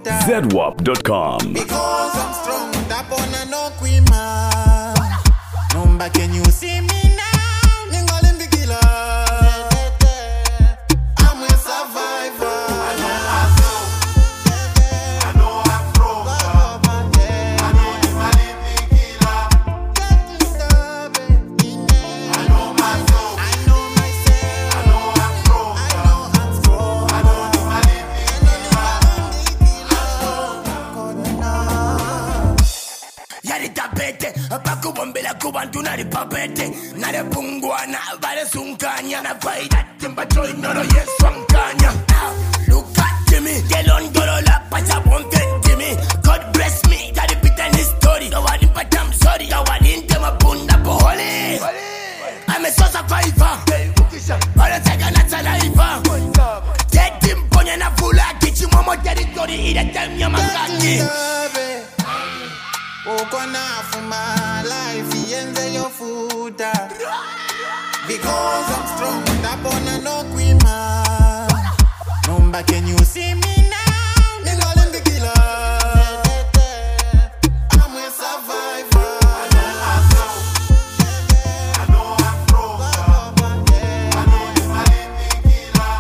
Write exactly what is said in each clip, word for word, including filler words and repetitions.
zedwap dot com. Because I'm strong, that on a no queen man. Number, can you see me now? Ningolim the killer. I'm a survivor. I know I'm strong. I know I'm strong. I know the man in the killer. I know myself. I know myself. I know I'm strong. I know I'm strong. I know the man in the Yari tapete, paku bombela kubantu nari papete. Nare pungwana, vale sunkanya. Na faida timba choi noro yeswankanya. Look at me, get on dolola, pacha bonte Jimmy. God bless me, that repeat any story. No one in but I'm sorry, no one in them a bunda pohole. I'm a source of fiver. All the take a saliva. Get him ponya na fula, get you momo territory, eat a time yamakaki. Okona for my life, yenze your food. Because I'm strong, that on a no queen man. Number, can you see me now? Ningolim the killer. I'm a survivor. I know I'm strong. I know I'm strong. I know the man in the killer.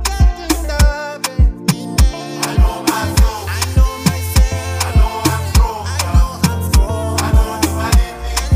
I know myself. I know myself. I know I'm strong. I know I'm strong. I know the man in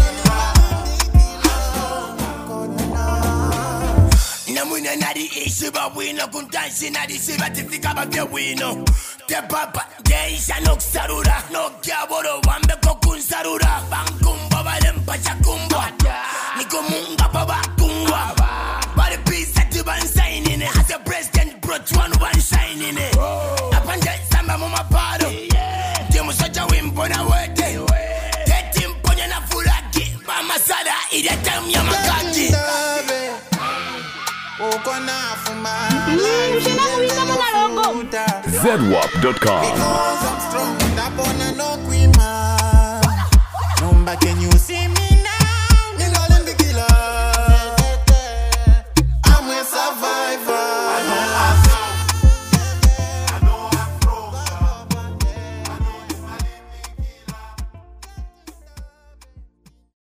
Namuna nari ishi ba wino kuntanshi nari shiba tifika ba vya wino. Te papa de isha no sarura no kiaboro wambe kokun sarura bankumba balempa chakumba niko munga baba kungwa bari pisa tiban sign in it as a president brought one one shine in it apanje samba mama paro timu socha wimpo na wete tetim ponya na fulaki mama sada ile time ya makati. Okona for my life, zedwap dot com. because I'm strong, that on a no queen man. Number, can you see me